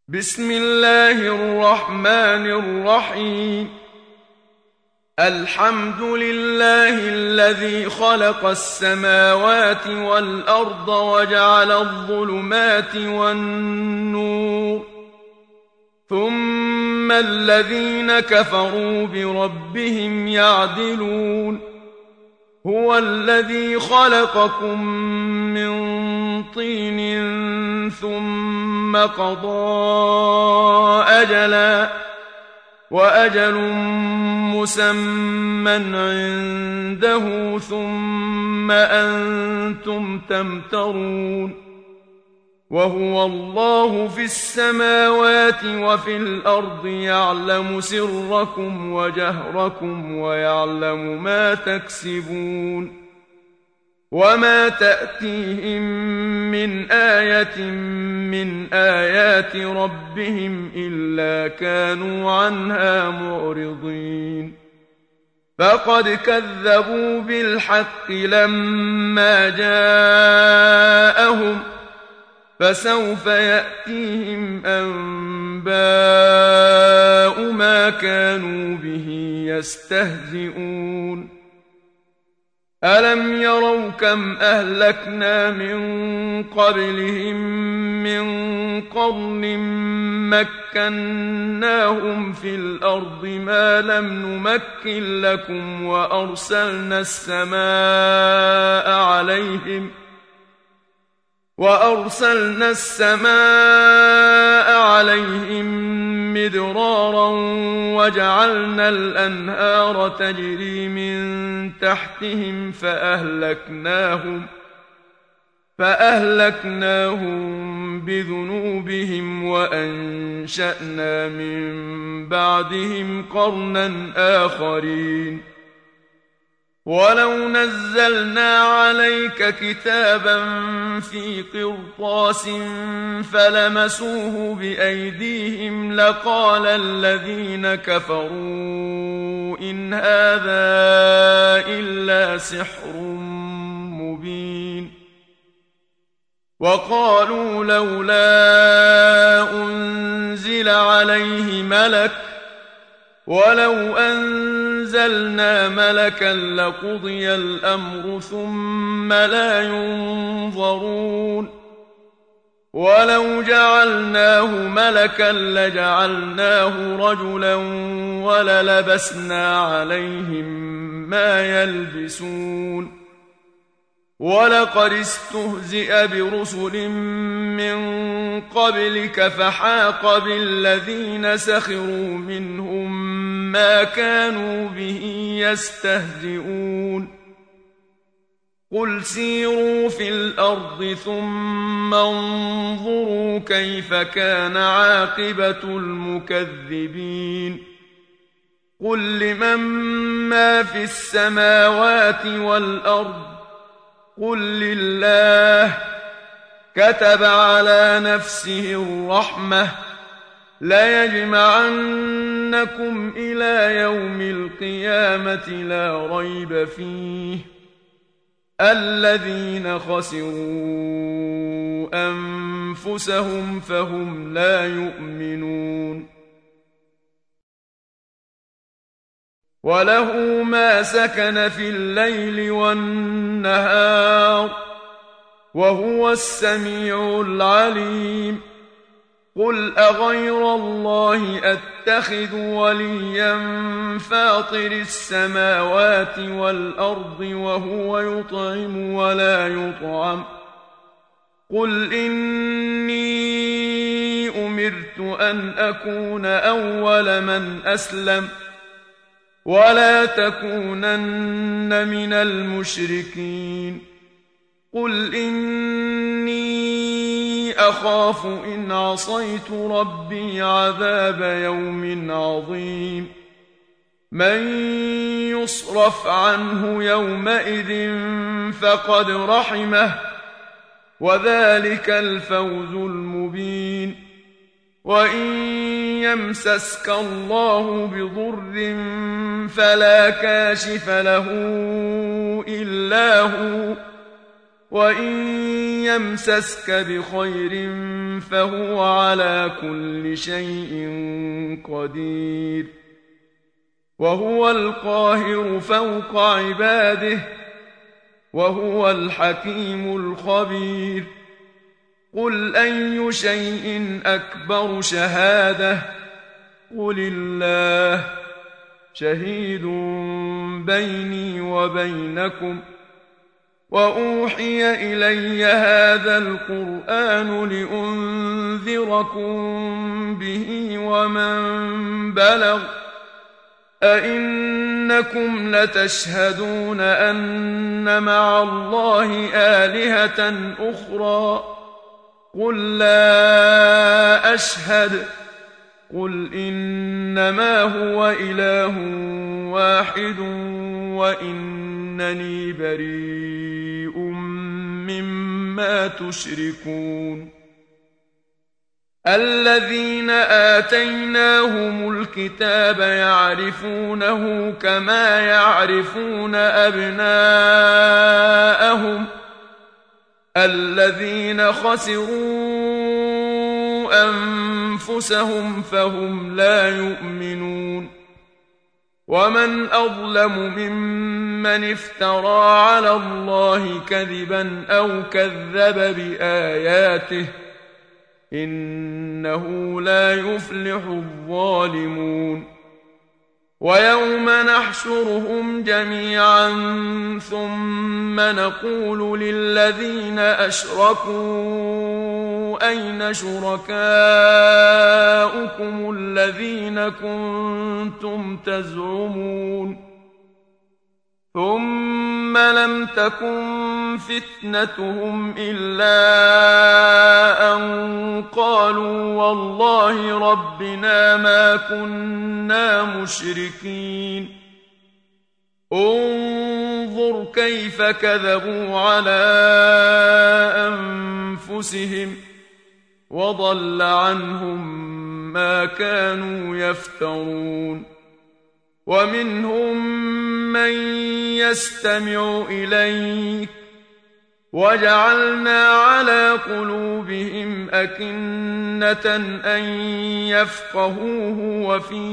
بسم الله الرحمن الرحيم. الحمد لله الذي خلق السماوات والأرض وجعل الظلمات والنور، ثم الذين كفروا بربهم يعدلون. هو الذي خلقكم من طين ثم قضى أجلا، وأجل مسمى عنده، ثم أنتم تمترون. وهو الله في السماوات وفي الأرض، يعلم سركم وجهركم ويعلم ما تكسبون. وما تأتيهم من آية من آيات ربهم إلا كانوا عنها معرضين. فقد كذبوا بالحق لما جاءهم، فسوف يأتيهم أنباء ما كانوا به يستهزئون. ألم يروا كم أهلكنا من قبلهم من قرن مكناهم في الأرض ما لم نمكن لكم، وأرسلنا السماء عليهم مدرارا، وجعلنا الأنهار تجري من تحتهم فأهلكناهم بذنوبهم، وأنشأنا من بعدهم قرنا آخرين. ولو نزلنا عليك كتابا في قرطاس فلمسوه بأيديهم لقال الذين كفروا إن هذا إلا سحر مبين. وقالوا لولا أنزل عليه ملك، ولو أنزلنا ملكا لقضي الأمر ثم لا ينظرون. ولو جعلناه ملكا لجعلناه رجلا وللبسنا عليهم ما يلبسون. ولقد استهزئ برسل من قبلك فحاق بالذين سخروا منهم ما كانوا به يستهزئون. قل سيروا في الأرض ثم انظروا كيف كان عاقبة المكذبين. قل لمن ما في السماوات والأرض، قل لله. كتب على نفسه الرحمة ليجمعنكم إلى يوم القيامة لا ريب فيه. الذين خسروا أنفسهم فهم لا يؤمنون. وله ما سكن في الليل والنهار، وهو السميع العليم. قل أغير الله أتخذ وليا فاطر السماوات والأرض وهو يطعم ولا يطعم. قل إني أمرت أن أكون أول من أسلم، ولا تكونن من المشركين. قل إني أخاف إن عصيت ربي عذاب يوم عظيم. من يصرف عنه يومئذ فقد رحمه، وذلك الفوز المبين. وإن يمسسك الله بضر فلا كاشف له إلا هو، وإن يمسسك بخير فهو على كل شيء قدير وهو القاهر فوق عباده وهو الحكيم الخبير قل أي شيء أكبر شهادة قل الله شهيد بيني وبينكم وأوحي إلي هذا القرآن لأنذركم به ومن بلغ أئنكم لتشهدون أن مع الله آلهة أخرى قل لا أشهد قل إنما هو إله واحد وإنني بريء مما تشركون الذين آتيناهم الكتاب يعرفونه كما يعرفون أبناءهم الذين خسروا أنفسهم فهم لا يؤمنون ومن أظلم ممن افترى على الله كذبا أو كذب بآياته إنه لا يفلح الظالمون ويوم نحشرهم جميعا ثم نقول للذين أشركوا أين شركاؤكم الذين كنتم تزعمون ثم لم تكن فتنتهم إلا أن قالوا والله ربنا ما كنا مشركين انظر كيف كذبوا على أنفسهم وضل عنهم ما كانوا يفترون ومنهم من يستمع إليك وجعلنا على قلوبهم أكنة أن يفقهوه وفي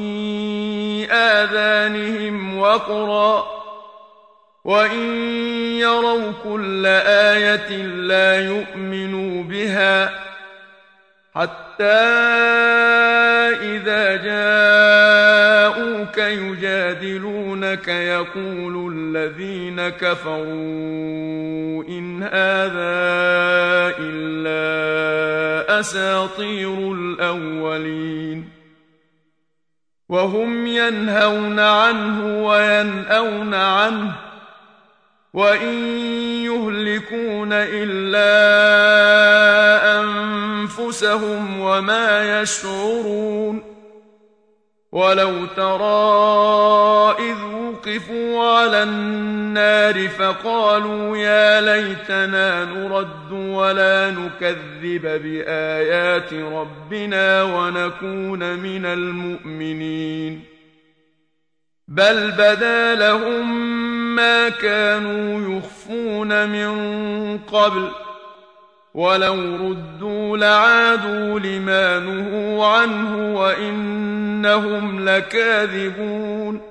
آذانهم وقرا وإن يروا كل آية لا يؤمنوا بها حتى إذا جاءوك يجادلونك يقول الذين كفروا إن هذا إلا أساطير الأولين وهم ينهون عنه وينأون عنه وإن يهلكون إلا أنفسهم وما يشعرون ولو ترى إذ وقفوا على النار فقالوا يا ليتنا نرد ولا نكذب بآيات ربنا ونكون من المؤمنين بل بدا لهم ما كانوا يخفون من قبل ولو ردوا لعادوا لما نهوا عنه وإنهم لكاذبون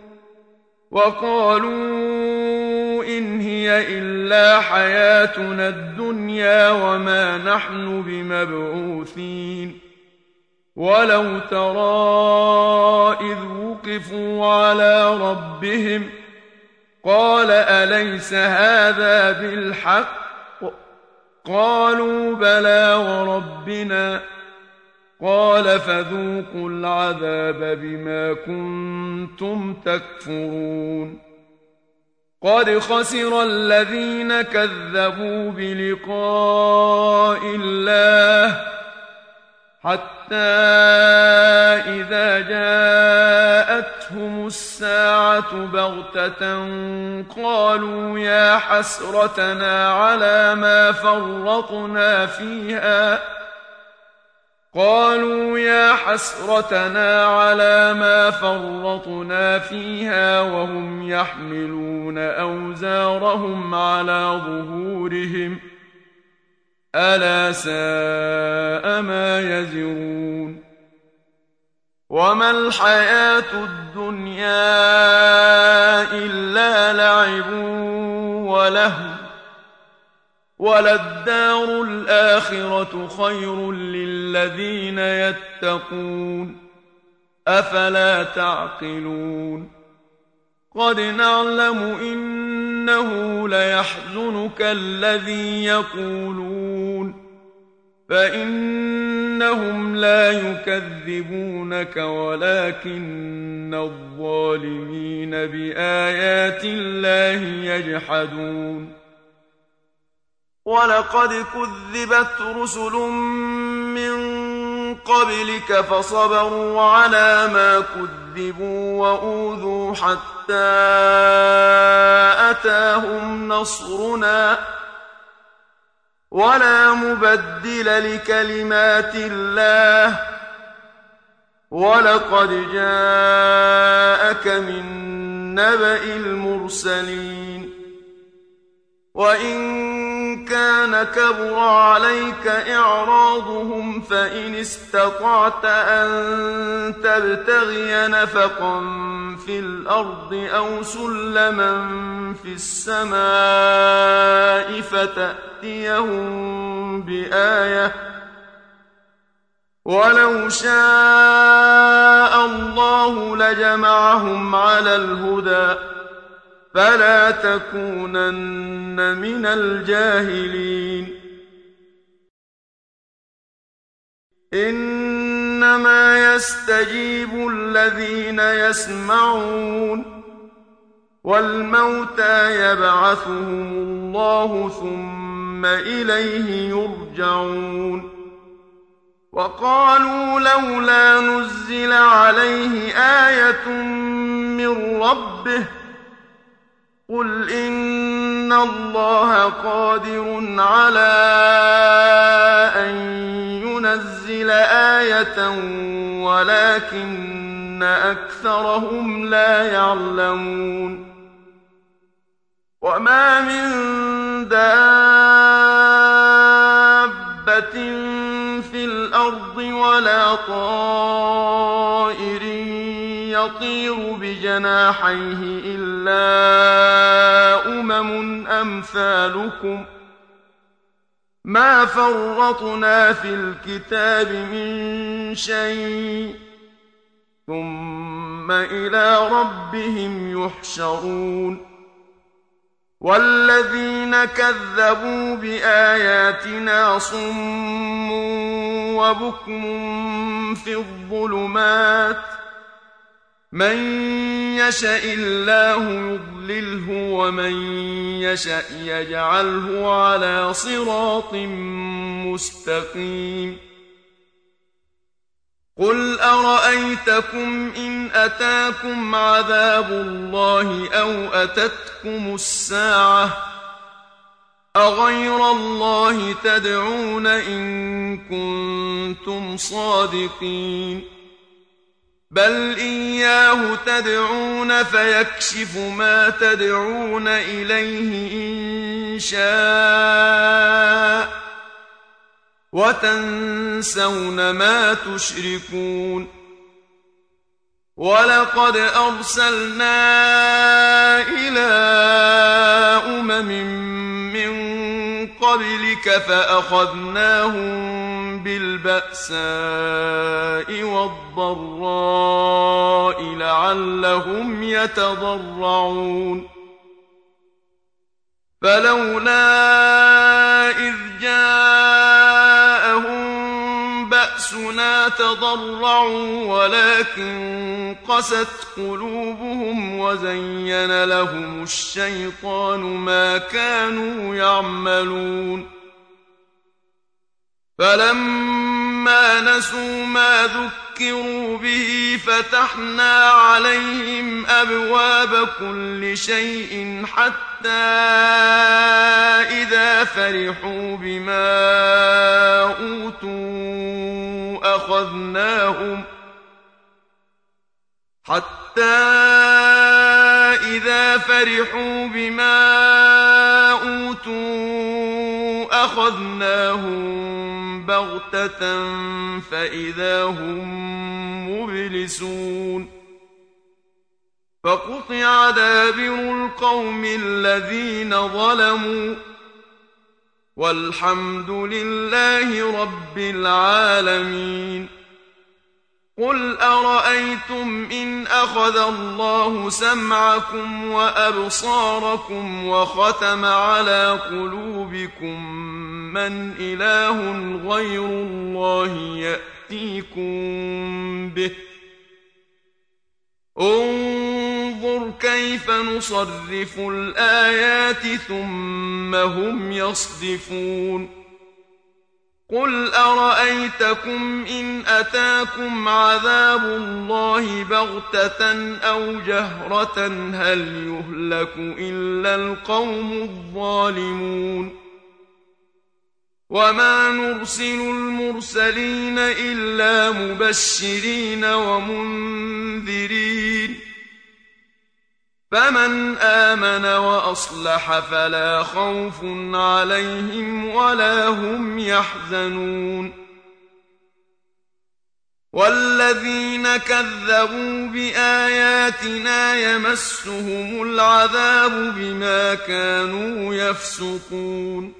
وقالوا إن هي إلا حياتنا الدنيا وما نحن بمبعوثين ولو ترى إذ وقفوا على ربهم قال أليس هذا بالحق قالوا بلى وربنا قال فذوقوا العذاب بما كنتم تكفرون قد خسر الذين كذبوا بلقاء الله حتى إذا جاءتهم الساعة بغتة قالوا يا حسرتنا على ما فرطنا فيها وهم يحملون أوزارهم على ظهورهم ألا ساء ما يزرون وما الحياة الدنيا إلا لعب ولهو وللدار الآخرة خير للذين يتقون أفلا تعقلون قد نعلم إنه ليحزنك الذي يقولون فإنهم لا يكذبونك ولكن الظالمين بآيات الله يجحدون ولقد كذبت رسل من قبلك فصبروا على ما كذبوا وأوذوا حتى أتاهم نصرنا ولا مبدل لكلمات الله ولقد جاءك من نبأ المرسلين وإن كان كبر عليك إعراضهم فإن استطعت أن تبتغي نفقا في الأرض أو سلما في السماء فتأتيهم بآية ولو شاء الله لجمعهم على الهدى فلا تكونن من الجاهلين إنما يستجيب الذين يسمعون والموتى يبعثهم الله ثم إليه يرجعون وقالوا لولا نزل عليه آية من ربه قل إن الله قادر على أن ينزل آية ولكن أكثرهم لا يعلمون وما من دابة في الأرض ولا طائر يطير بجناحيه إلا أمثالكم ما فرطنا في الكتاب من شيء ثم إلى ربهم يحشرون والذين كذبوا بآياتنا صم وبكم في الظلمات من يشاء الله يضلله ومن يشاء يجعله على صراط مستقيم قل أرأيتكم إن أتاكم عذاب الله أو أتتكم الساعة أغير الله تدعون إن كنتم صادقين بل إياه تدعون فيكشف ما تدعون إليه إن شاء وتنسون ما تشركون ولقد أرسلنا إلى من قبلك فأخذناهم بالبأساء والضراء لعلهم يتضرعون فلولا إذ جاءهم بأسنا تضرعوا ولكن قست قلوبهم وزين لهم الشيطان ما كانوا يعملون فلما نسوا ما ذكروا به فتحنا عليهم أبواب كل شيء حتى إذا فرحوا بما أوتوا فأخذناهم بغتة فإذا هم مبلسون فقطع دابر القوم الذين ظلموا والحمد لله رب العالمين قل أرأيتم إن أخذ الله سمعكم وأبصاركم وختم على قلوبكم من إله غير الله يأتيكم به انظر كيف نصرف الآيات ثم هم يصدفون قل أرأيتكم إن أتاكم عذاب الله بغتة أو جهرة هل يهلك إلا القوم الظالمون وما نرسل المرسلين إلا مبشرين ومنذرين فمن آمن وأصلح فلا خوف عليهم ولا هم يحزنون والذين كذبوا بآياتنا يمسهم العذاب بما كانوا يفسقون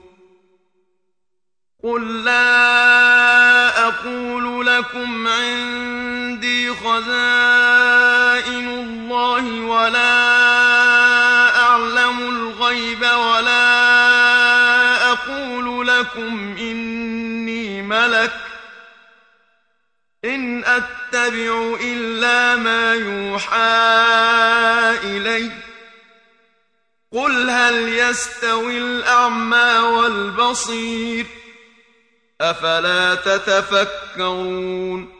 قل لا أقول لكم عندي خزائن الله ولا أعلم الغيب ولا أقول لكم إني ملك إن أتبع إلا ما يوحى إلي قل هل يستوي الأعمى والبصير أفلا تتفكرون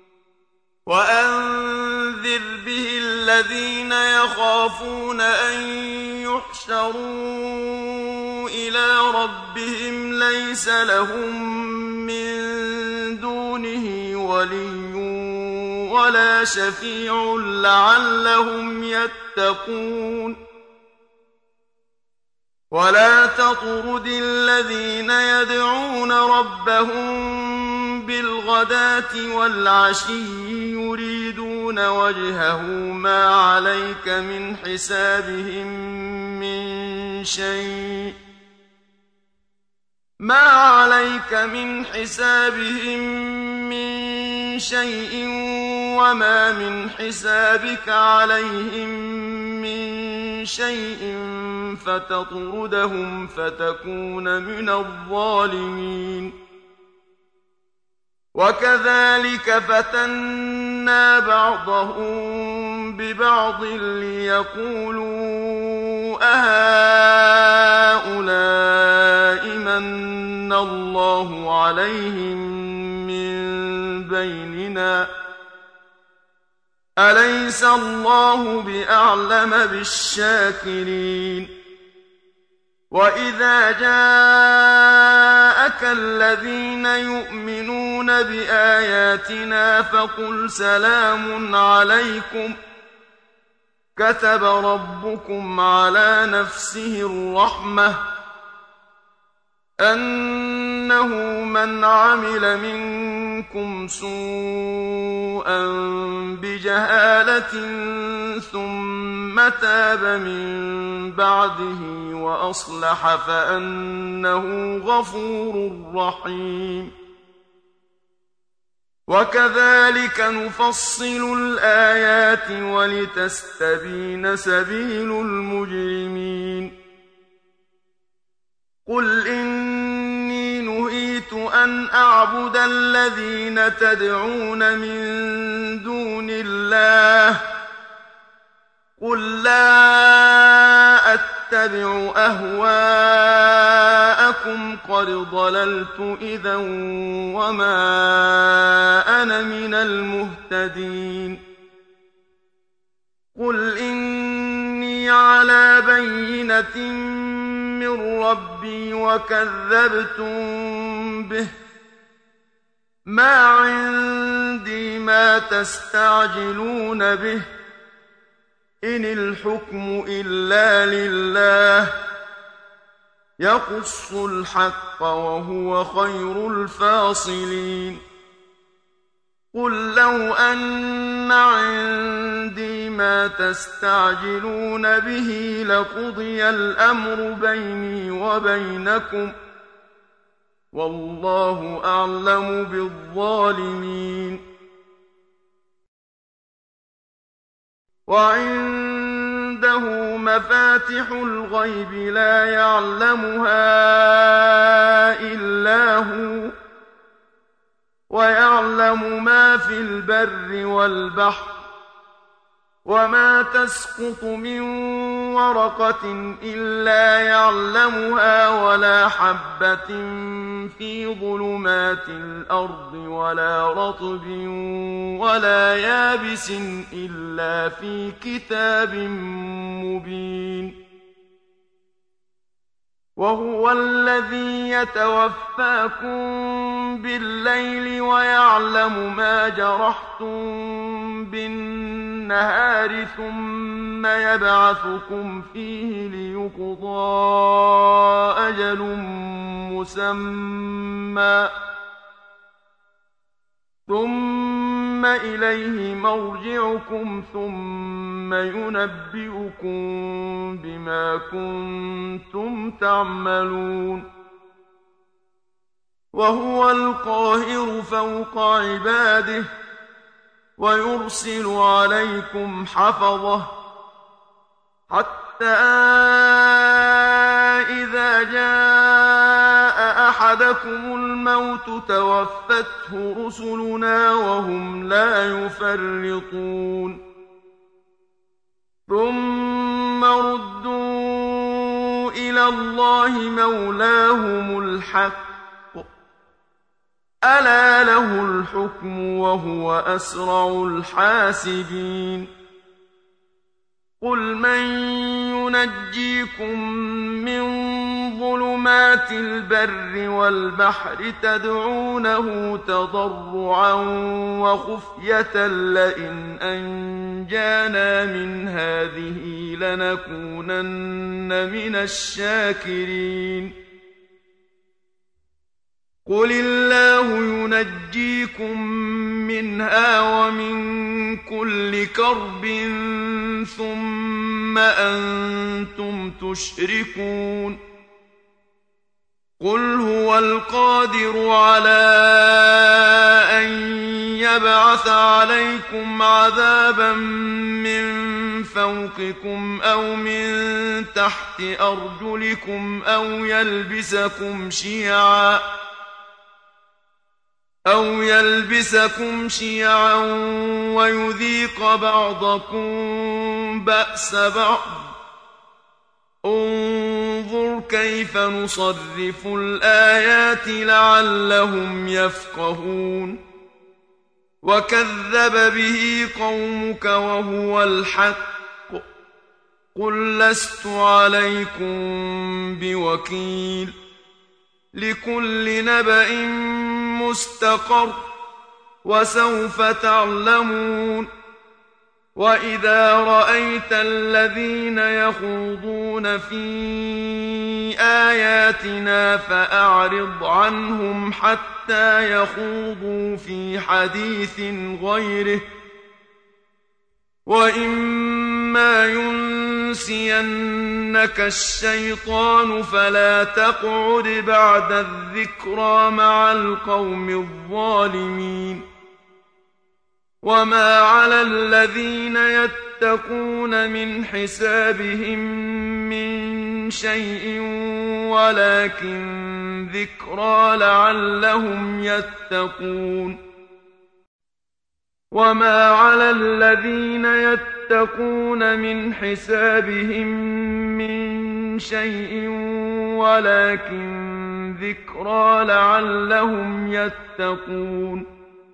وأنذر به الذين يخافون أن يحشروا إلى ربهم ليس لهم من دونه ولي ولا شفيع لعلهم يتقون ولا تطرد الذين يدعون ربهم بالغداة والعشي يريدون وجهه ما عليك من حسابهم من شيء وما من حسابك عليهم من شيء فتطردهم فتكون من الظالمين وكذلك فتنا بعضهم ببعض ليقولوا أهؤلاء من الله عليهم من بيننا أليس الله بأعلم بالشاكرين وإذا جاءك الذين يؤمنون بآياتنا فقل سلام عليكم كتب ربكم على نفسه الرحمة أنه من عمل منكم سوءا بجهالة ثم تاب من بعده وأصلح فأنه غفور رحيم وكذلك نفصل الآيات ولتستبين سبيل المجرمين قل إني نهيت أن أعبد الذين تدعون من دون الله قل لا أتبع أهواءكم قد ضللت إذا وما أنا من المهتدين قل إني على بينة من ربي وكذبتم به ما عندي ما تستعجلون به إن الحكم إلا لله يقص الحق وهو خير الفاصلين قل لو أن عندي ما تستعجلون به لقضي الأمر بيني وبينكم والله أعلم بالظالمين وعنده مفاتح الغيب لا يعلمها إلا هو ويعلم ما في البر والبحر وما تسقط من ورقة إلا يعلمها ولا حبة في ظلمات الأرض ولا رطب ولا يابس إلا في كتاب مبين وهو الذي يتوفاكم بالليل ويعلم ما جرحتم بالنهار ثم يبعثكم فيه ليقضى أجل مسمى ثم إليه مرجعكم ثم ينبئكم بما كنتم تعملون وهو القاهر فوق عباده ويرسل عليكم حفظه حتى إذا جاء أحدكم الموت توفته رسلنا وهم لا يفرطون ثم ردوا إلى الله مولاهم الحق ألا له الحكم وهو أسرع الحاسبين قل من ينجيكم من ظلمات البر والبحر تدعونه تضرعا وخفية لئن أنجانا من هذه لنكونن من الشاكرين قل الله ينجيكم منها ومن كل كرب ثم أنتم تشركون قل هو القادر على أن يبعث عليكم عذابا من فوقكم أو من تحت أرجلكم أو يلبسكم شيعا ويذيق بعضكم بأس بعض انظر كيف نصرف الآيات لعلهم يفقهون وكذب به قومك وهو الحق قل لست عليكم بوكيل لكل نبأ مستقر وسوف تعلمون وإذا رأيت الذين يخوضون في آياتنا فأعرض عنهم حتى يخوضوا في حديث غيره وإما ينسينك الشيطان فلا تقعد بعد الذكرى مع القوم الظالمين وما على الذين يتقون من حسابهم من شيء ولكن ذكرى لعلهم يتقون وما على الذين يتقون من حسابهم من شيء ولكن ذكرى لعلهم يتقون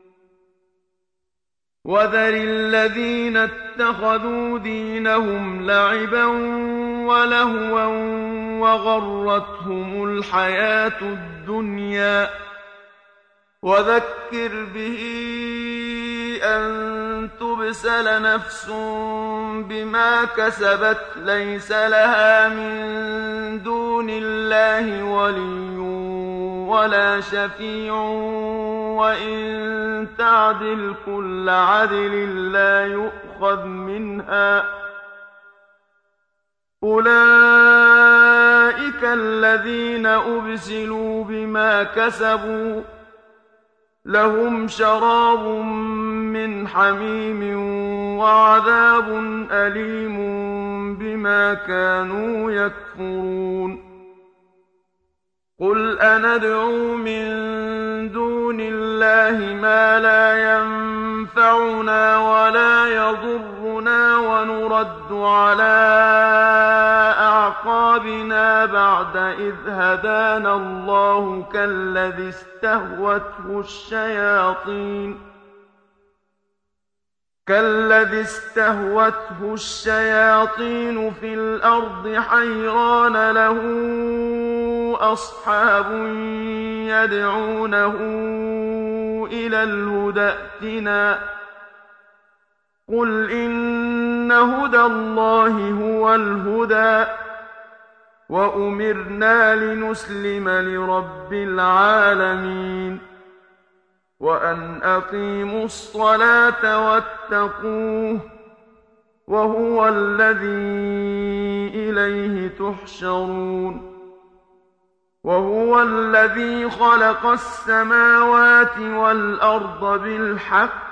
وذر الذين اتخذوا دينهم لعبا ولهوا وغرتهم الحياة الدنيا وذكر به أن تبسل نفس بما كسبت ليس لها من دون الله ولي ولا شفيع وإن تعدل كل عدل لا يؤخذ منها أولئك الذين أبسلوا بما كسبوا لهم شراب من حميم وعذاب أليم بما كانوا يكفرون قل أندعو من دون الله ما لا ينفعنا ولا يضرنا ونرد على أعقابنا بعد إذ هدانا الله كالذي استهوته الشياطين في الأرض حيران له أصحاب يدعونه إلى الهدى ائتنا قل إن هدى الله هو الهدى وأمرنا لنسلم لرب العالمين وأن أقيموا الصلاة واتقوه وهو الذي إليه تحشرون وهو الذي خلق السماوات والأرض بالحق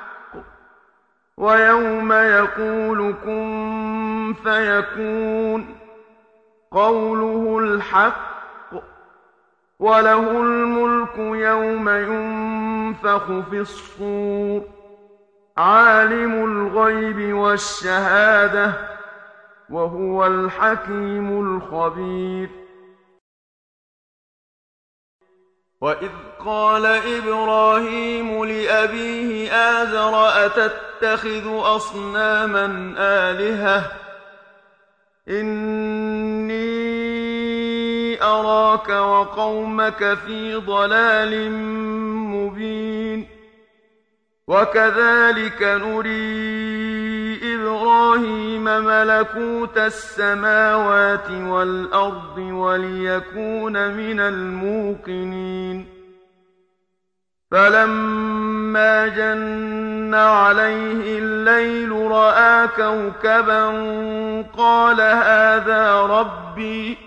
ويوم يقول كن فيكون قوله الحق وله الملك يوم ينفخ في الصور عالم الغيب والشهادة وهو الحكيم الخبير وإذ قال إبراهيم لأبيه آزر أتتخذ أصناما آلهة إني أراك وقومك في ضلال مبين وكذلك نري إبراهيم ملكوت السماوات والأرض وليكون من الموقنين فلما جن عليه الليل رأى كوكبا قال هذا ربي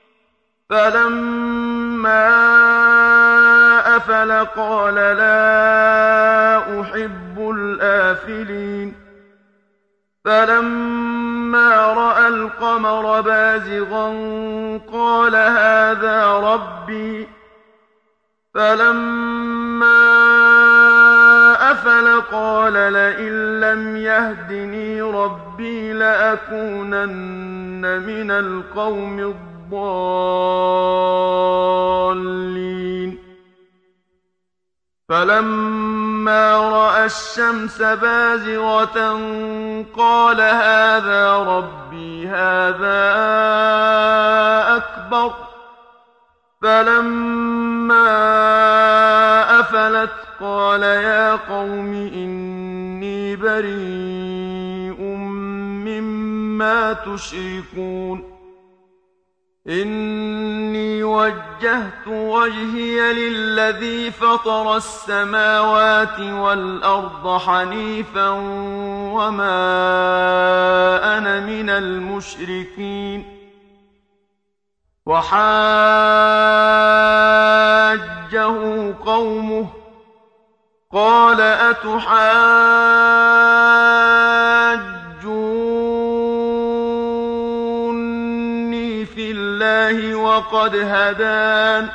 فلما أفل قال لا أحب الآفلين فلما رأى القمر بازغا قال هذا ربي فلما أفل قال لئن لم يهدني ربي لأكونن من القوم الضالين فلما رأى الشمس بازغة قال هذا ربي هذا أكبر فلما أفلت قال يا قوم إني بريء مما تشركون إني وجهت وجهي للذي فطر السماوات والأرض حنيفا وما أنا من المشركين وحاجه قومه قال أتحاجوني في الله وقد هدان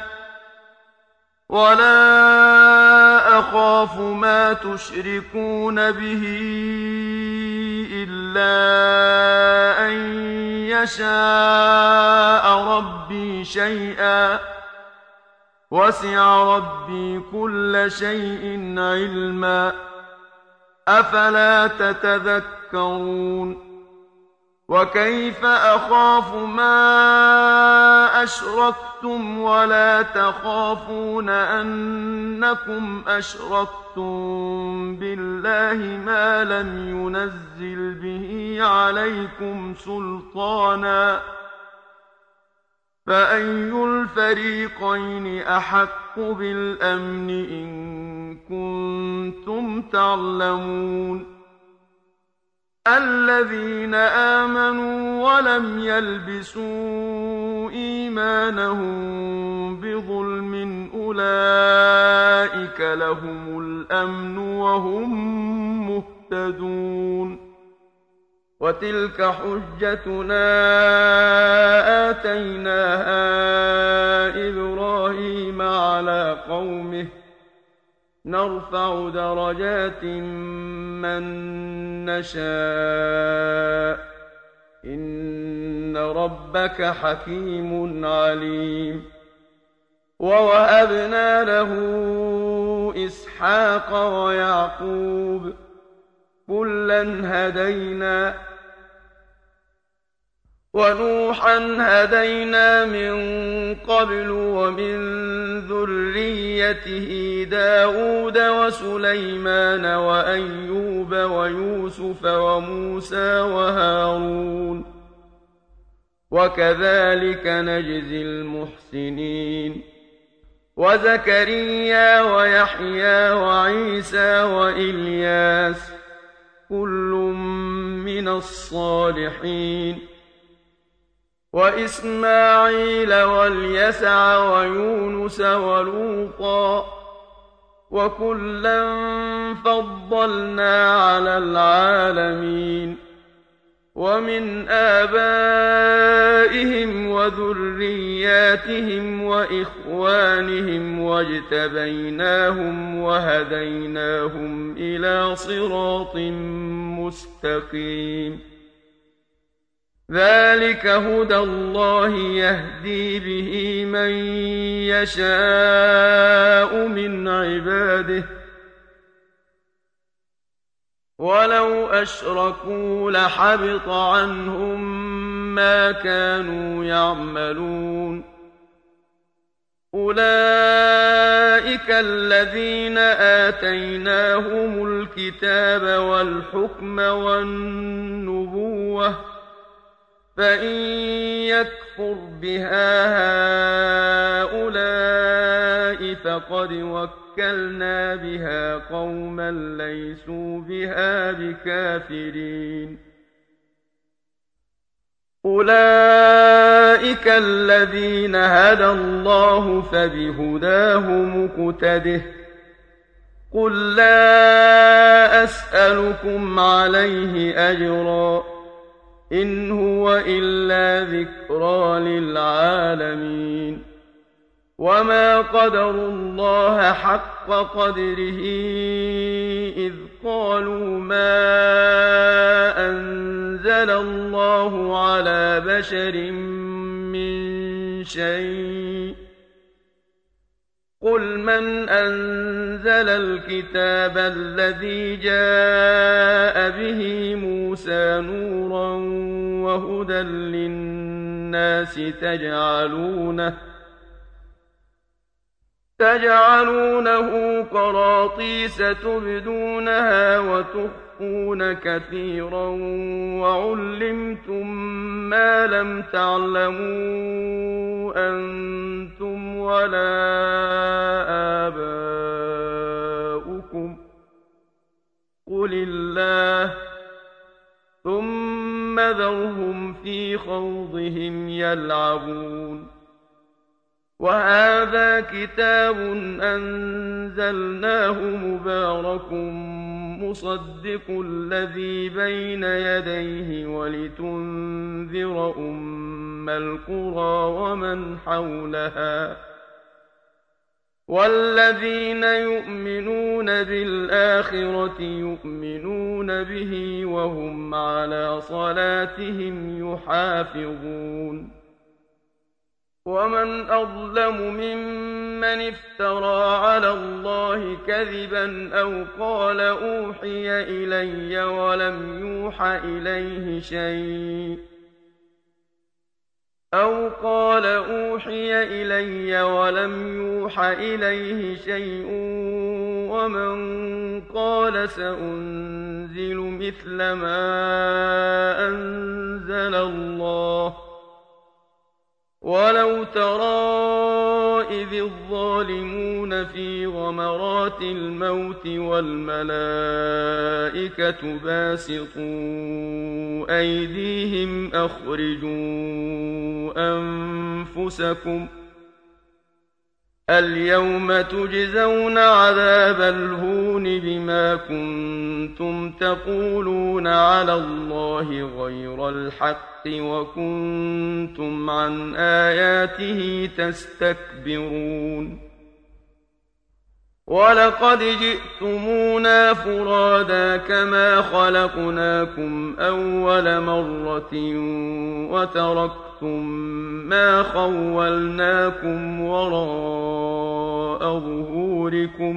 ولا أخاف ما تشركون به إلا أن يشاء ربي شيئا وسع ربي كل شيء علما أفلا تتذكرون وكيف أخاف ما أشركتم ولا تخافون أنكم أشركتم بالله ما لم ينزل به عليكم سلطانا فأي الفريقين أحق بالأمن إن كنتم تعلمون الذين آمنوا ولم يلبسوا إيمانهم بظلم أولئك لهم الأمن وهم مهتدون وتلك حجتنا آتيناها إبراهيم على قومه نرفع درجات من نشاء إن ربك حكيم عليم ووهبنا له إسحاق ويعقوب كلا هدينا ونوحا هدينا من قبل ومن ذريته داود وسليمان وأيوب ويوسف وموسى وهارون وكذلك نجزي المحسنين وزكريا ويحيى وعيسى وإلياس كل من الصالحين وإسماعيل واليسع ويونس ولوطا وكلا فضلنا على العالمين ومن آبائهم وذرياتهم وإخوانهم واجتبيناهم وهديناهم إلى صراط مستقيم ذلك هدى الله يهدي به من يشاء من عباده ولو أشركوا لحبط عنهم ما كانوا يعملون أولئك الذين آتيناهم الكتاب والحكم والنبوة فإن يكفر بها هؤلاء فقد وكلنا بها قوما ليسوا بها بكافرين أولئك الذين هدى الله فبهداه مقتده قل لا أسألكم عليه أجرا إن هو إلا ذكرى للعالمين وما قدروا الله حق قدره إذ قالوا ما أنزل الله على بشر من شيء قل من أنزل الكتاب الذي جاء به موسى نورا وهدى للناس تجعلونه قراطيس تبدونها وتخفون كثيرا وعلمتم ما لم تعلموا أنتم ولا آباؤكم قل الله ثم ذرهم في خوضهم يلعبون وهذا كتاب أنزلناه مبارك مصدق الذي بين يديه ولتنذر أم القرى ومن حولها والذين يؤمنون بالآخرة يؤمنون به وهم على صلاتهم يحافظون ومن أظلم ممن افترى على الله كذبا أو قال أوحي إلي ولم يوحى إليه شيء ومن قال سأنزل مثل ما أنزل الله ولو ترى إذ الظالمون في غمرات الموت والملائكة باسطوا أيديهم أخرجوا أنفسكم اليوم تجزون عذاب الهون بما كنتم تقولون على الله غير الحق وكنتم عن آياته تستكبرون ولقد جئتمونا فرادا كما خلقناكم أول مرة وتركتم ما خولناكم وراء ظهوركم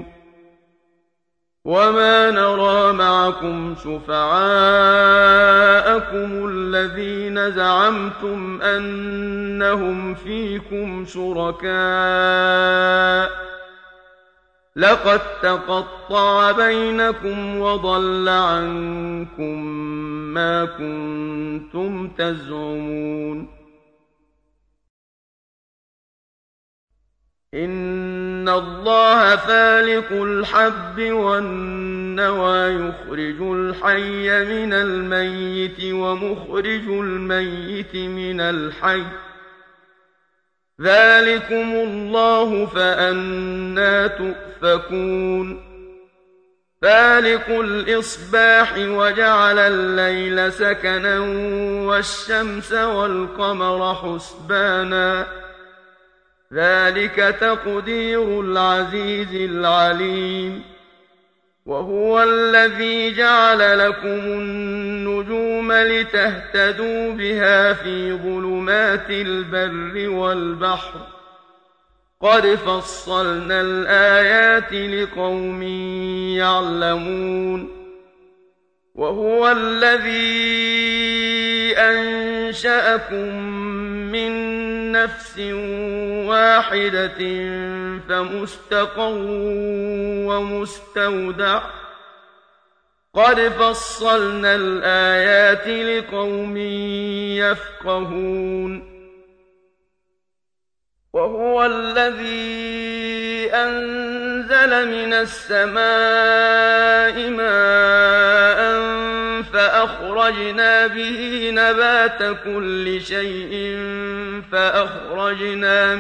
وما نرى معكم شفعاءكم الذين زعمتم أنهم فيكم شركاء لقد تقطع بينكم وضل عنكم ما كنتم تزعمون إن الله فالق الحب والنوى يخرج الحي من الميت ومخرج الميت من الحي ذلكم الله فأنى تؤفكون فالق الإصباح وجعل الليل سكنا والشمس والقمر حسبانا ذلك تقدير العزيز العليم وهو الذي جعل لكم النجوم لتهتدوا بها في ظلمات البر والبحر قد فصلنا الآيات لقوم يعلمون وهو الذي أنشأكم من نفس واحدة فمستقر ومستودع قد فصلنا الآيات لقوم يفقهون وهو الذي أنزل من السماء ماء فأخرجنا به نبات كل شيء فأخرجنا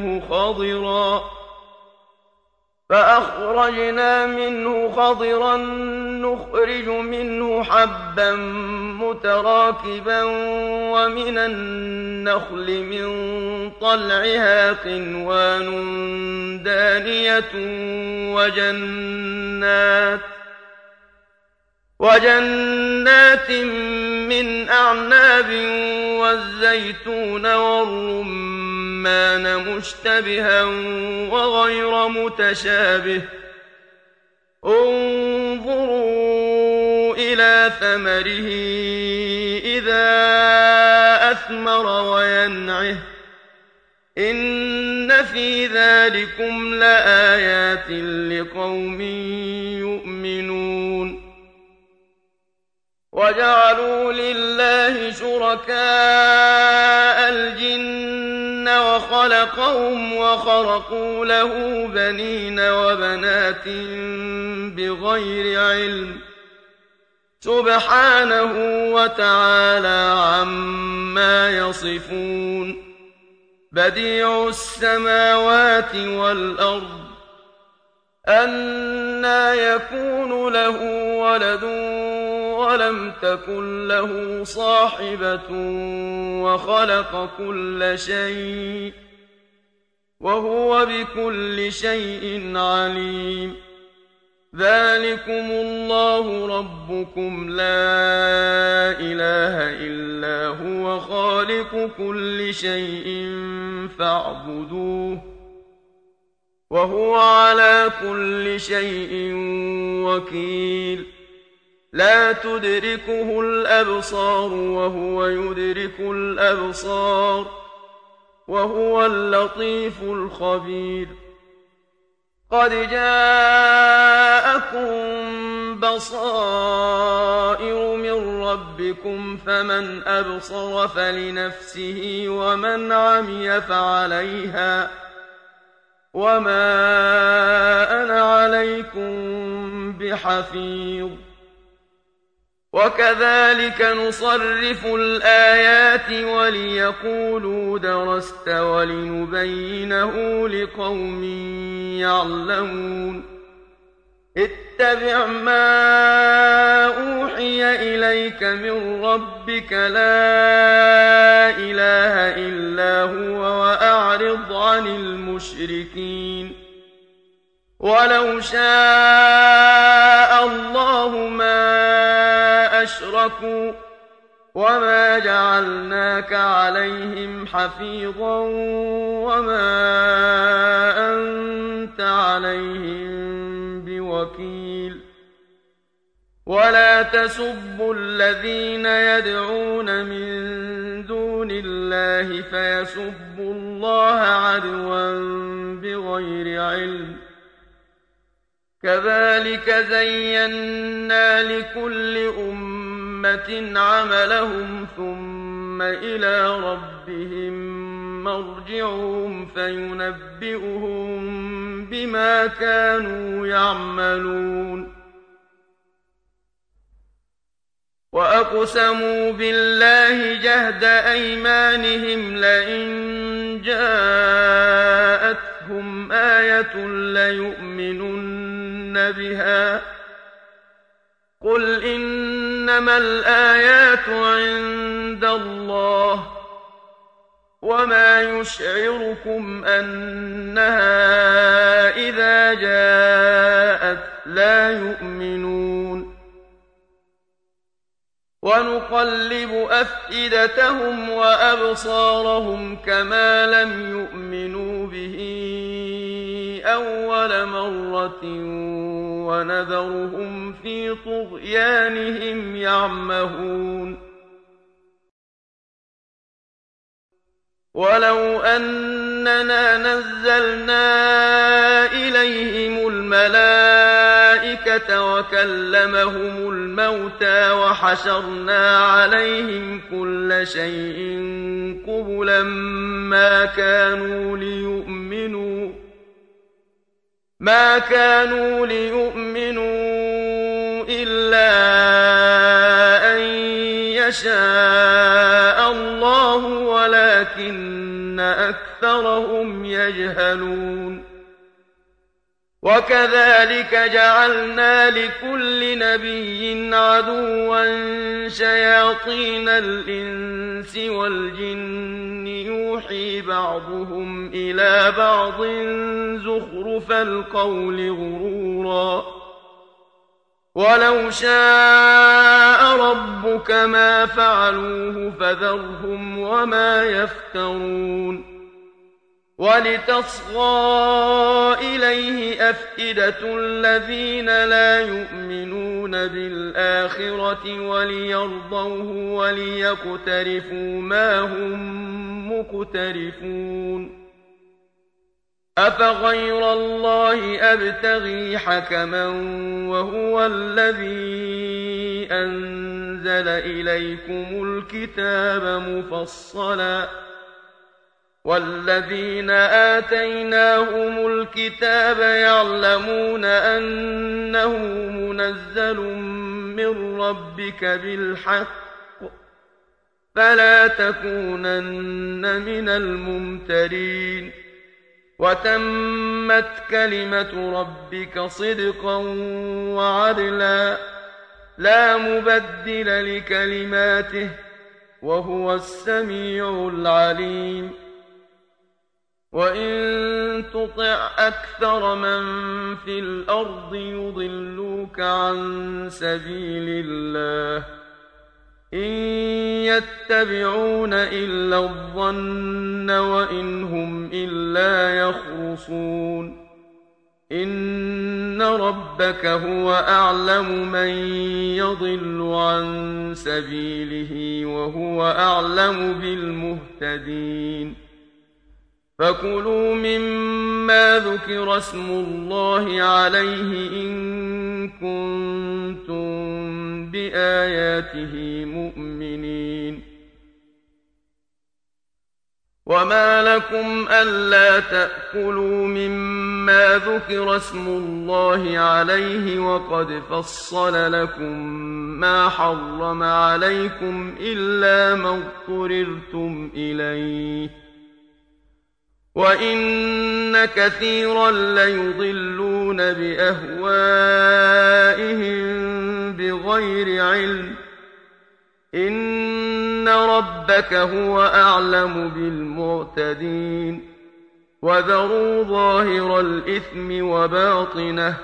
منه خضرا نخرج منه حبا متراكبا ومن النخل من طلعها قنوان دانية وجنات من أعناب والزيتون والرمان مشتبها وغير متشابه انظروا إلى ثمره إذا أثمر وينعه إن في ذلكم لآيات لقوم يؤمنون وجعلوا لله شركاء الجن وخلقهم وخرقوا له بنين وبنات بغير علم سبحانه وتعالى عما يصفون بديع السماوات والأرض أنى يكون له ولد ولم تكن له صاحبة وخلق كل شيء وهو بكل شيء عليم ذلكم الله ربكم لا إله إلا هو خالق كل شيء فاعبدوه وهو على كل شيء وكيل لا تدركه الأبصار وهو يدرك الأبصار وهو اللطيف الخبير قد جاءكم بصائر من ربكم فمن أبصر فلنفسه ومن عمي فعليها وما أنا عليكم بحفيظ وكذلك نصرف الآيات وليقولوا درست ولنبينه لقوم يعلمون اتبع ما أوحي إليك من ربك لا إله إلا هو وأعرض عن المشركين ولو شاء الله ما أشركوا وما جعلناك عليهم حفيظا وما أنت عليهم بوكيل ولا تسبوا الذين يدعون من دون الله فيسبوا الله عدوا بغير علم كذلك زينا لكل أمة عملهم ثم إلى ربهم مرجعهم فينبئهم بما كانوا يعملون وأقسموا بالله جهد أيمانهم لئن جاءتهم آية ليؤمنن بها قل إنما الآيات عند الله وما يشعركم أنها إذا جاءت لا يؤمنون ونقلب أفئدتهم وأبصارهم كما لم يؤمنوا به أول مرة ونذرهم في طغيانهم يعمهون ولو أننا نزلنا إليهم الملائكة وكلمهم الموتى وحشرنا عليهم كل شيء قبلا ما كانوا ليؤمنوا إلا أن يشاء الله ولكن أكثرهم يجهلون وكذلك جعلنا لكل نبي عدوا شياطين الإنس والجن يوحي بعضهم إلى بعض زخرف القول غرورا ولو شاء ربك ما فعلوه فذرهم وما يفترون ولتصغى إليه أفئدة الذين لا يؤمنون بالآخرة وليرضوه وليقترفوا ما هم مقترفون أفغير الله أبتغي حكما وهو الذي أنزل إليكم الكتاب مفصلا والذين آتيناهم الكتاب يعلمون أنه منزل من ربك بالحق فلا تكونن من الممترين وتمت كلمة ربك صدقا وعدلا لا مبدل لكلماته وهو السميع العليم وإن تطع أكثر من في الأرض يضلوك عن سبيل الله إن يتبعون إلا الظن وإن هم إلا يخرصون إن ربك هو أعلم من يضل عن سبيله وهو أعلم بالمهتدين فكلوا مما ذكر اسم الله عليه إن كنتم بآياته مؤمنين وما لكم ألا تأكلوا مما ذكر اسم الله عليه وقد فصل لكم ما حرم عليكم إلا ما اضطررتم إليه وإن كثيرا ليضلون بأهوائهم بغير علم إن ربك هو أعلم بالمعتدين وذروا ظاهر الإثم وباطنه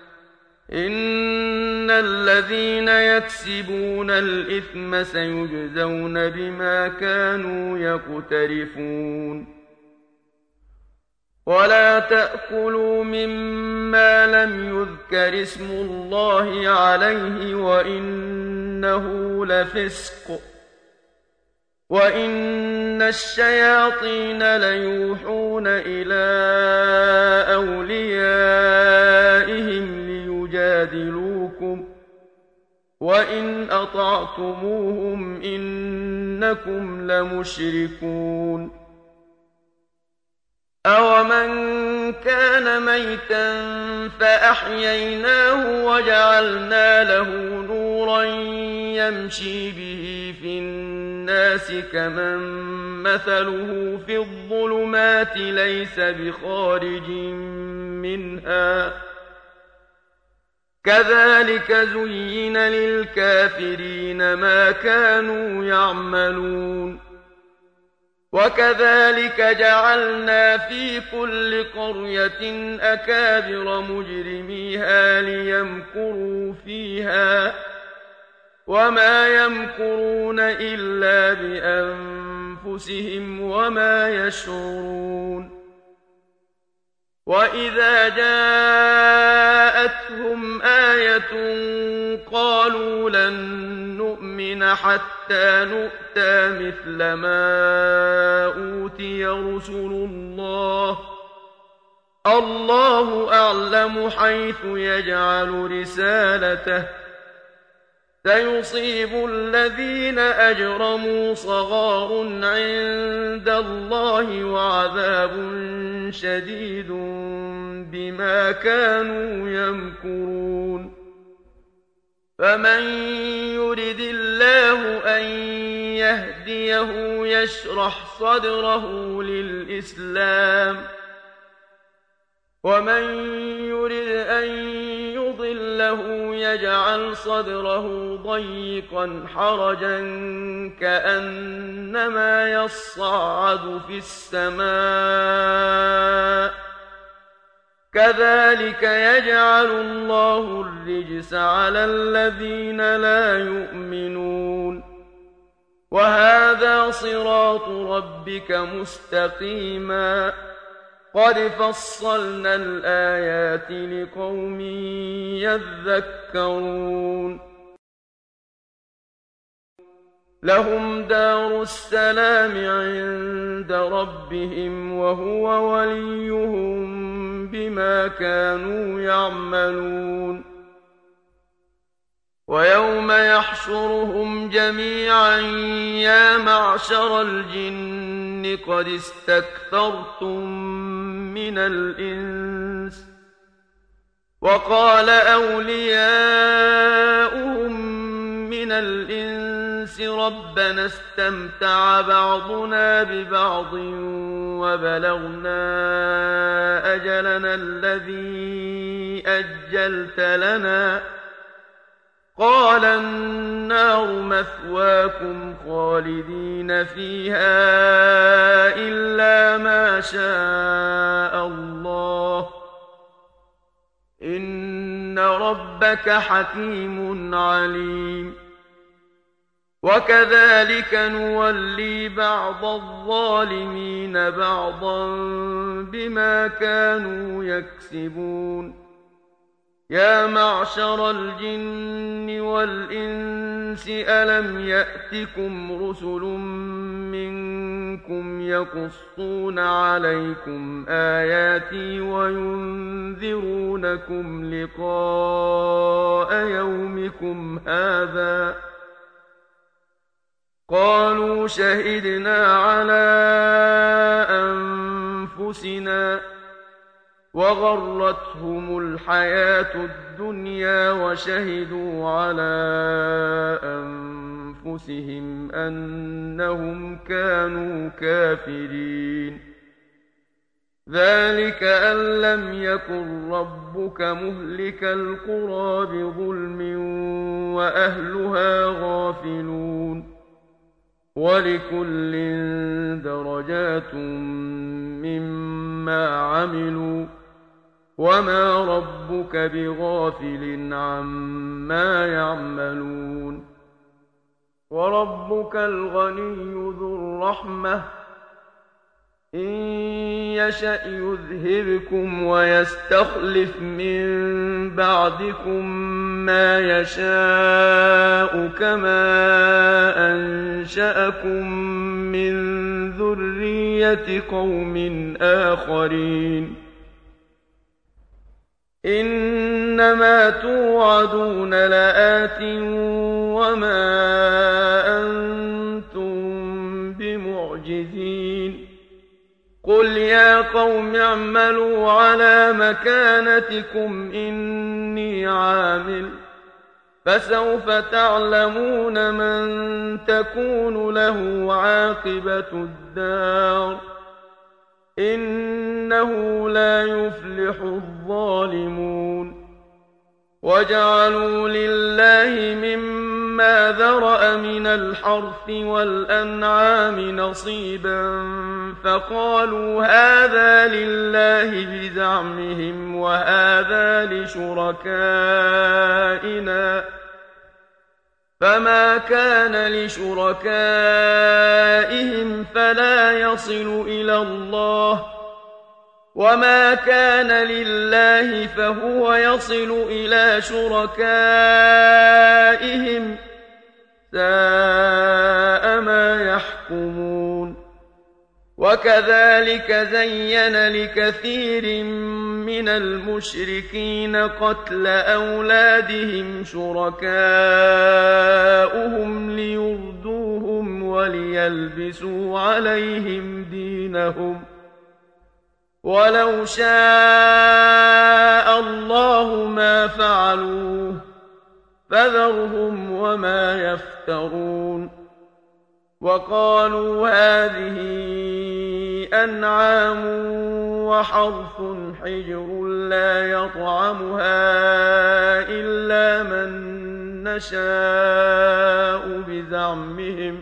إن الذين يكسبون الإثم سيجزون بما كانوا يقترفون ولا تأكلوا مما لم يذكر اسم الله عليه وإنه لفسق وإن الشياطين ليوحون إلى أوليائهم ليجادلوكم وإن أطعتموهم إنكم لمشركون أَوَمَنْ كَانَ مَيْتًا فَأَحْيَيْنَاهُ وَجَعَلْنَا لَهُ نُورًا يَمْشِي بِهِ فِي النَّاسِ كَمَنْ مَثَلُهُ فِي الظُّلُمَاتِ لَيْسَ بِخَارِجٍ مِنْهَا كَذَلِكَ زُيِّنَ لِلْكَافِرِينَ مَا كَانُوا يَعْمَلُونَ وكذلك جعلنا في كل قرية أكابر مجرميها ليمكروا فيها وما يمكرون إلا بأنفسهم وما يشعرون وإذا جاءتهم آية قالوا لن نؤمن حتى نؤتى مثل ما أوتي رسل الله أعلم حيث يجعل رسالته سيصيب الذين أجرموا صغار عند الله وعذاب شديد بما كانوا يمكرون فمن يرد الله أن يهديه يشرح صدره للإسلام ومن يرد أن يضله يجعل صدره ضيقا حرجا كأنما يصعد في السماء كذلك يجعل الله الرجس على الذين لا يؤمنون وهذا صراط ربك مستقيما قد فصلنا الآيات لقوم يذكرون لهم دار السلام عند ربهم وهو وليهم بما كانوا يعملون ويوم يحشرهم جميعا يا معشر الجن قد استكثرتم من الإنس وقال أولياؤهم من الإنس ربنا استمتع بعضنا ببعض وبلغنا أجلنا الذي أجلت لنا قال النار مثواكم خالدين فيها إلا ما شاء الله إن ربك حكيم عليم وكذلك نولي بعض الظالمين بعضا بما كانوا يكسبون يا معشر الجن والإنس ألم يأتكم رسل منكم يقصون عليكم آياتي وينذرونكم لقاء يومكم هذا قالوا شهدنا على أنفسنا وغرتهم الحياة الدنيا وشهدوا على أنفسهم أنهم كانوا كافرين ذلك أن لم يكن ربك مهلك القرى بظلم وأهلها غافلون ولكل درجات مما عملوا وما ربك بغافل عما يعملون وربك الغني ذو الرحمة إن يشأ يذهبكم ويستخلف من بعدكم ما يشاء كما أنشأكم من ذرية قوم آخرين إنما توعدون لآت وما أنتم بمعجزين قل يا قوم اعملوا على مكانتكم إني عامل فسوف تعلمون من تكون له عاقبة الدار إنه لا يفلح الظالمون وجعلوا لله مما ذرأ من الحرث والأنعام نصيبا فقالوا هذا لله بزعمهم وهذا لشركائنا فما كان لشركائهم فلا يصل إلى الله وما كان لله فهو يصل إلى شركائهم ساء ما يحكمون وكذلك زين لكثير من المشركين قتل أولادهم شركاؤهم ليردوهم وليلبسوا عليهم دينهم ولو شاء الله ما فعلوه فذرهم وما يفترون وقالوا هذه أنعام وحرث حجر لا يطعمها إلا من نشاء بزعمهم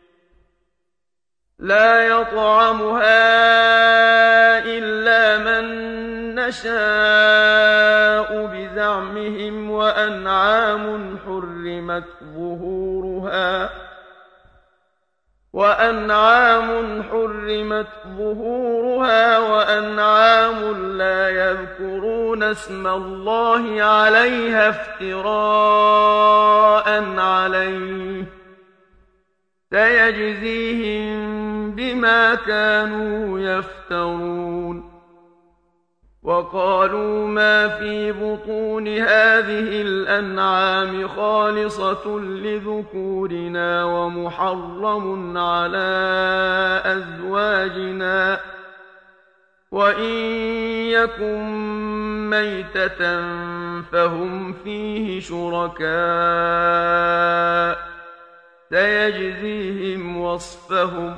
لا يطعمها إلا من نشاء بزعمهم وأنعام حرمت ظهورها وأنعام لا يذكرون اسم الله عليها افتراء عليه سيجزيهم بما كانوا يفترون وقالوا ما في بطون هذه الأنعام خالصة لذكورنا ومحرم على أزواجنا وإن يكن ميتة فهم فيه شركاء سيجزيهم وصفهم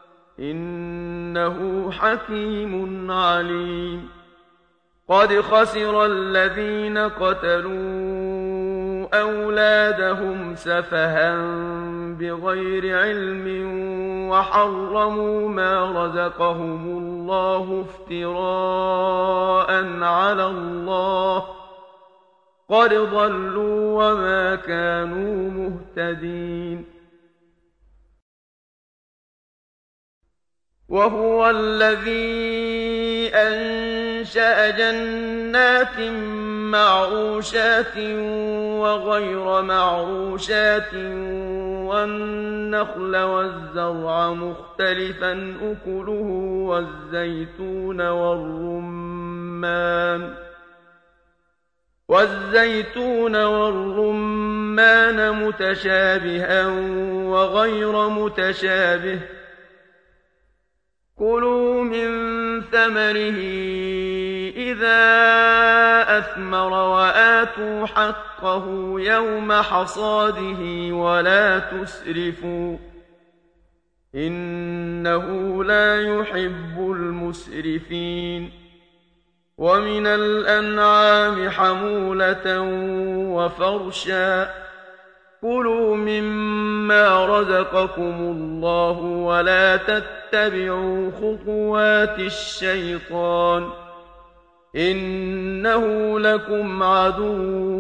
إنه حكيم عليم قد خسر الذين قتلوا أولادهم سفها بغير علم وحرموا ما رزقهم الله افتراء على الله قد ضلوا وما كانوا مهتدين. وهو الذي أنشأ جنات معروشات وغير معروشات والنخل والزرع مختلفا أكله والزيتون والرمان متشابها وغير متشابه كلوا من ثمره إذا أثمر وآتوا حقه يوم حصاده ولا تسرفوا إنه لا يحب المسرفين. ومن الأنعام حمولة وفرشا كلوا مما رزقكم الله ولا تتبعوا خطوات الشيطان إنه لكم عدو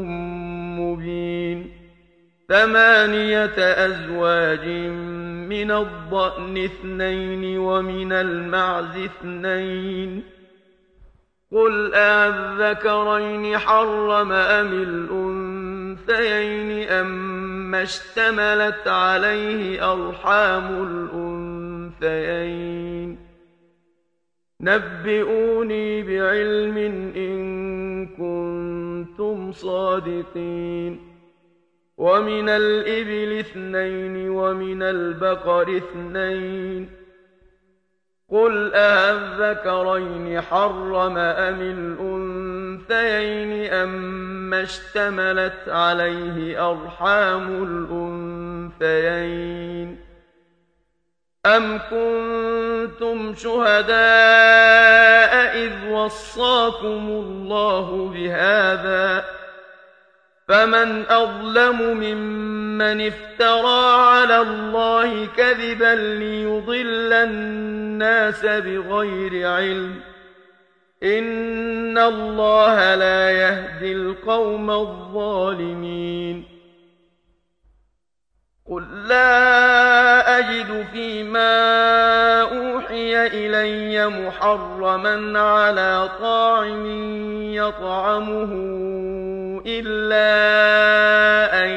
مبين. 8 أزواج من الضأن 2 ومن المعز 2 قل أذكرين حرم أم الأنثيين أما اشتملت عليه أرحام الأنثيين نبئوني بعلم إن كنتم صادقين. ومن الإبل 2 ومن البقر 2 قل أذكرين حرم أم الأنثيين أما اشتملت عليه أرحام الأنثيين أم كنتم شهداء إذ وصاكم الله بهذا فمن أظلم ممن افترى على الله كذبا ليضل الناس بغير علم إن الله لا يهدي القوم الظالمين. قل لا أجد فيما أوحي إلي محرما على طاعم يطعمه إلا أن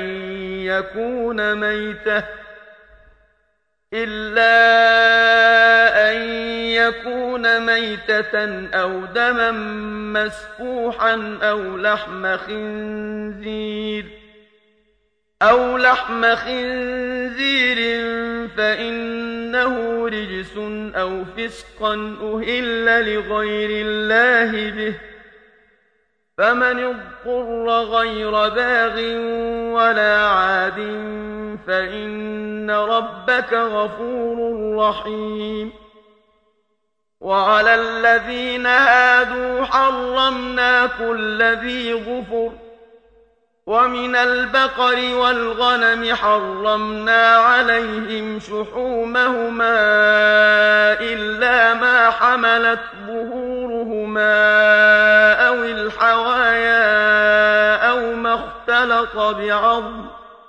يكون ميتة أو دما مسفوحا أو لحم خنزير فإنه رجس أو فسقا أهل لغير الله به فمن اضطر غير باغ ولا عاد فإن ربك غفور رحيم. وعلى الذين هادوا حرمنا كل ذي ظفر ومن البقر والغنم حرمنا عليهم شحومهما إلا ما حملت ظهورهما أو الحوايا أو ما اختلط بعظم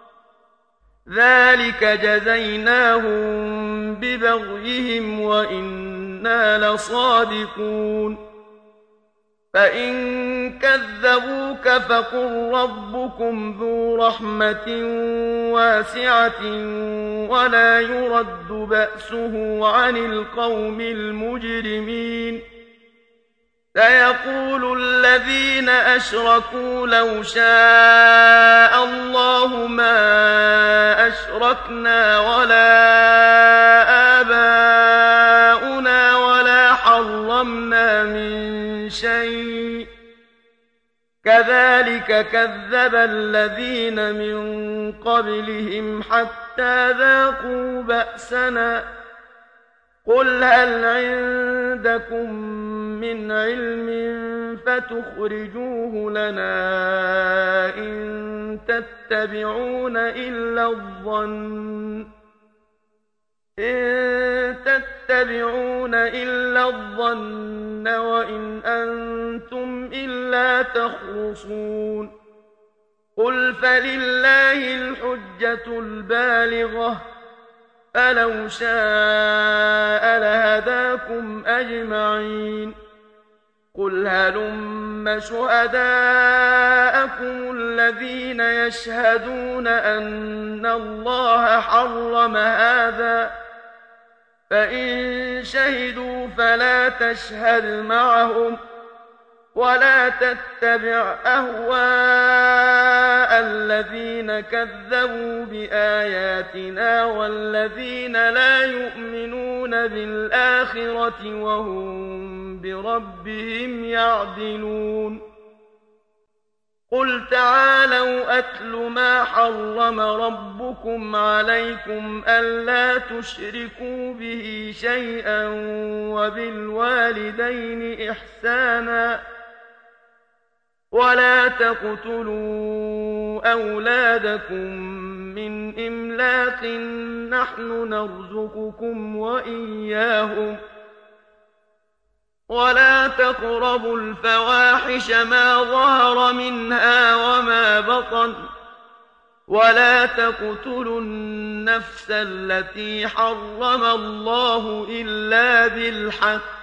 ذلك جزيناهم ببغيهم وإنا لصادقون. فإن كذبوك فقل ربكم ذو رحمة واسعة ولا يرد بأسه عن القوم المجرمين. سيقول الذين أشركوا لو شاء الله ما أشركنا ولا آباؤنا ولا حرمنا من شيء كذلك كذب الذين من قبلهم حتى ذاقوا بأسنا قل هل عندكم من علم فتخرجوه لنا إن تتبعون إلا الظن وإن أنتم إلا تخرصون قل فلله الحجة البالغة فلو شاء لهداكم أجمعين قل هلم شهداءكم الذين يشهدون أن الله حرم هذا فإن شهدوا فلا تشهد معهم ولا تتبع أهواء الذين كذبوا بآياتنا والذين لا يؤمنون بالآخرة وهم بربهم يعدلون قل تعالوا أتل ما حرم ربكم عليكم ألا تشركوا به شيئا وبالوالدين إحسانا ولا تقتلوا أولادكم من إملاق نحن نرزقكم وإياهم ولا تقربوا الفواحش ما ظهر منها وما بطن ولا تقتلوا النفس التي حرم الله إلا بالحق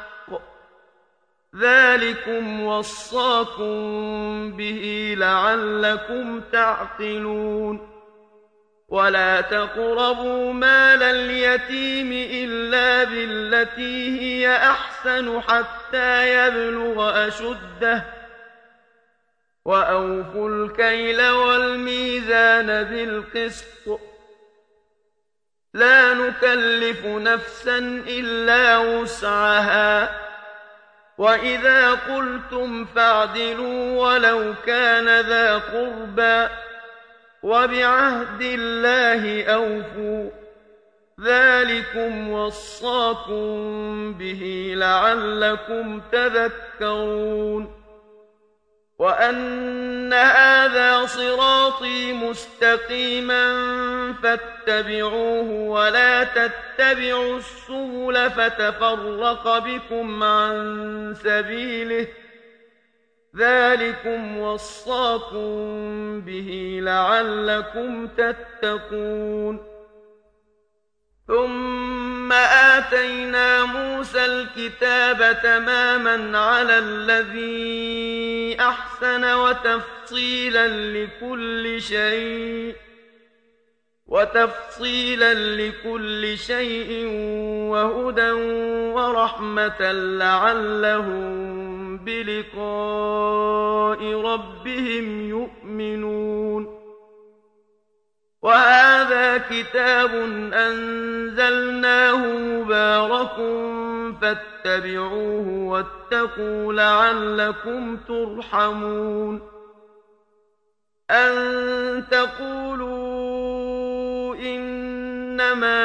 ذلكم وصاكم به لعلكم تعقلون ولا تقربوا مال اليتيم إلا بالتي هي أحسن حتى يبلغ أشده وأوفوا الكيل والميزان بالقسط لا نكلف نفسا إلا وسعها وإذا قلتم فاعدلوا ولو كان ذا قربى وبعهد الله أوفوا ذلكم وصاكم به لعلكم تذكرون وأن هذا صراطي مستقيما فاتبعوه ولا تتبعوا السبل فتفرق بكم عن سبيله ذلكم وصاكم به لعلكم تتقون ثم آتينا موسى الكتاب تماما على الذي أحسن وتفصيلا لكل شيء وهدى ورحمة لعلهم بلقاء ربهم يؤمنون وهذا كتاب أنزلناه مبارك فاتبعوه واتقوا لعلكم ترحمون أن تقولوا إنما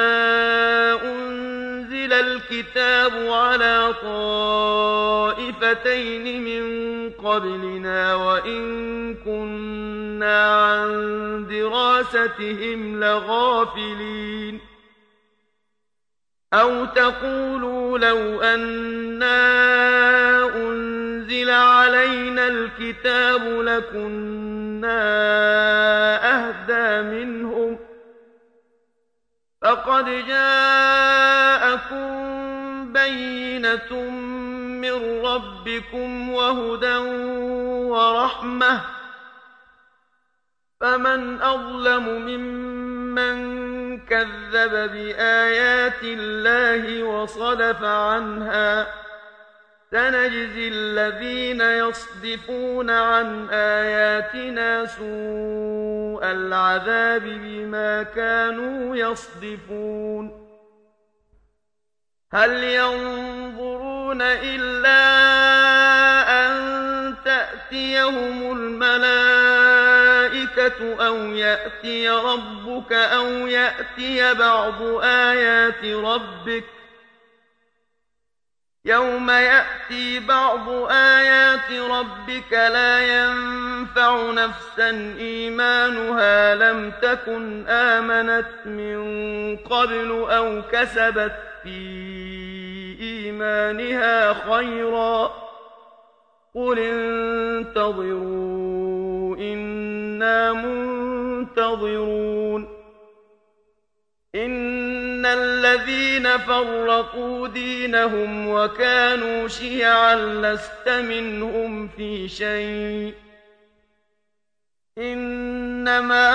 أنزل الكتاب على طائفتين من قبلنا وإن كنا عن دراستهم لغافلين أو تقولوا لو أنا أنزل علينا الكتاب لكنا أهدى منهم فقد جاءكم بينة من ربكم وهدى ورحمة فمن أظلم ممن كذب بآيات الله وصدف عنها سنجزي الذين يصدفون عن آياتنا سوء العذاب بما كانوا يصدفون هل ينظرون إلا أن تأتيهم الملائكة أو يأتي ربك أو يأتي بعض آيات ربك يوم يأتي بعض آيات ربك لا ينفع نفسا إيمانها لم تكن آمنت من قبل أو كسبت في إيمانها خيرا قل انتظروا إنا منتظرون إن الذين فرقوا دينهم وكانوا شيعا لست منهم في شيء إنما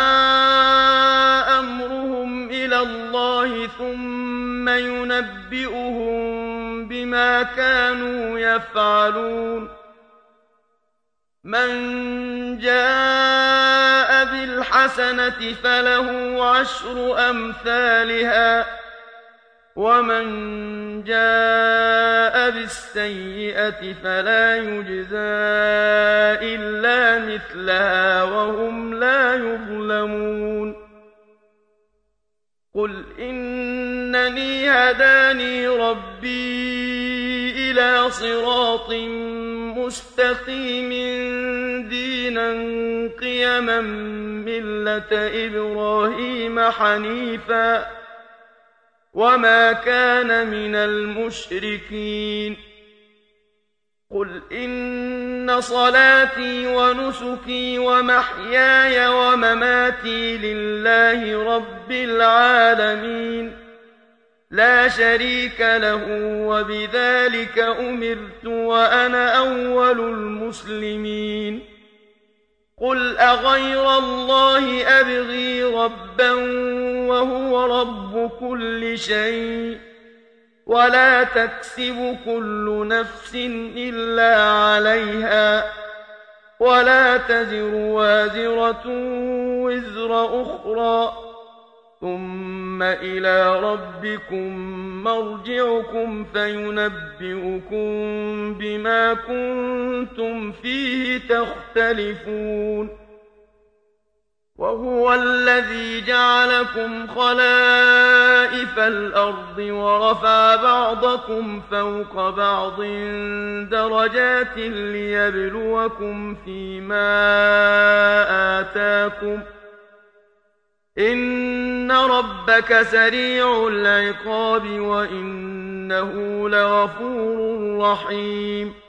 أمرهم إلى الله ثم ينبئهم بما كانوا يفعلون من جاء بالحسنة فله عشر أمثالها ومن جاء بالسيئة فلا يجزى إلا مثلها وهم لا يظلمون قل إنني هداني ربي إلى صراط مستقيم دينا قيما ملة إبراهيم حنيفا وما كان من المشركين قل إن صلاتي ونسكي ومحياي ومماتي لله رب العالمين لا شريك له وبذلك أمرت وأنا أول المسلمين قل أغير الله أبغي ربا وهو رب كل شيء ولا تكسب كل نفس إلا عليها ولا تزر وازرة وزر أخرى ثم إلى ربكم مرجعكم فينبئكم بما كنتم فيه تختلفون وهو الذي جعلكم خلائف الأرض ورفع بعضكم فوق بعض درجات ليبلوكم فيما آتاكم إن ربك سريع العقاب وإنه لغفور رحيم